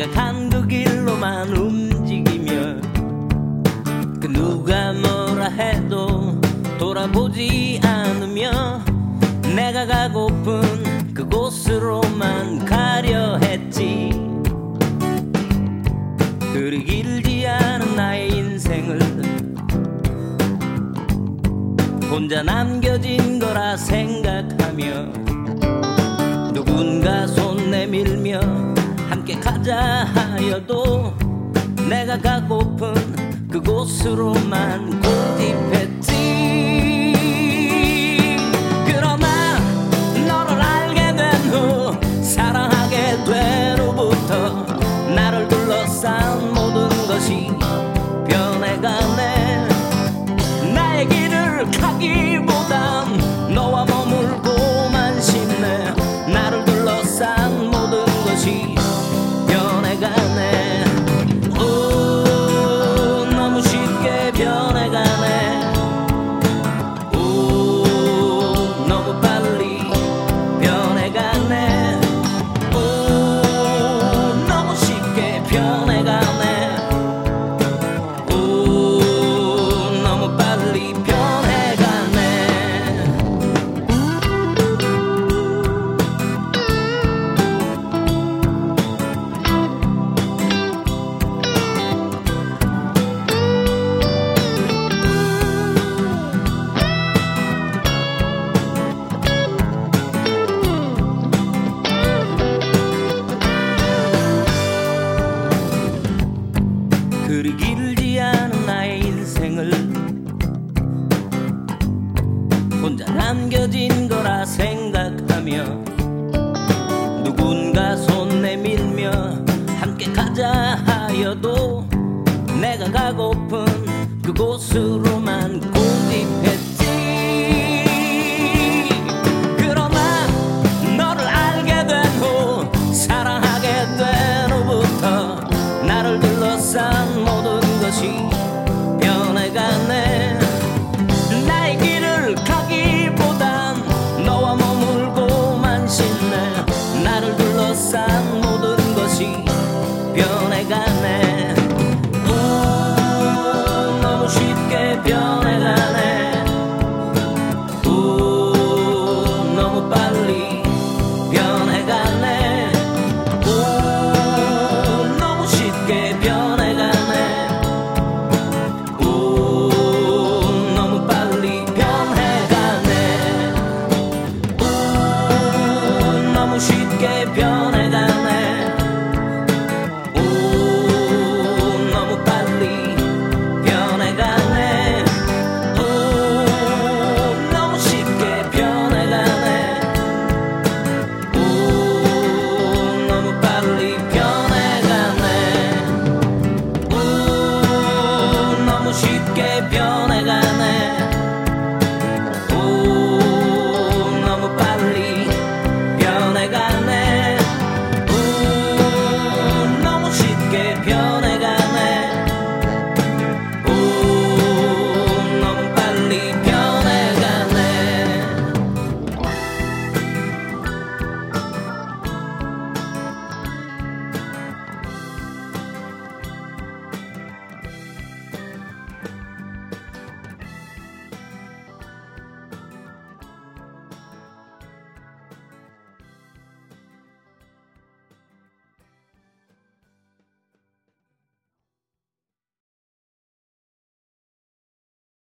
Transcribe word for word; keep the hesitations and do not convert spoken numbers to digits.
내가 간 그 길로만 움직이며 그 누가 뭐라 해도 돌아보지 않으며 내가 가고픈 그곳으로만 가려 했지. 그리 길지 않은 나의 인생을 혼자 남겨진 거라 생각하며 누군가 손 내밀며 함께 가자 하여도 내가 가고픈 그곳으로만 고집했지. 그러나 너를 알게 된 후 사랑하게 된 후부터 나를 둘러싼 모든 것이 변해가네. 나의 길을 가기보단 너와 머물고만 싶네. 나를 둘러싼 모든 것이 변해가네. 오, 너무 쉽게 변해가네. 오, 너무 빨리 변해가네. 오, 너무 쉽게 변해가네. 오, 너무 빨리 변해가네. 그리 길지 않은 나의 인생을 혼자 남겨진 거라 생각하며 누군가 손 내밀며 함께 가자 하여도 내가 가고픈 그곳으로만 고집했지. 그러나 너를 알게 된 후 사랑하게 된 후부터 나를 둘러싼 모든 것이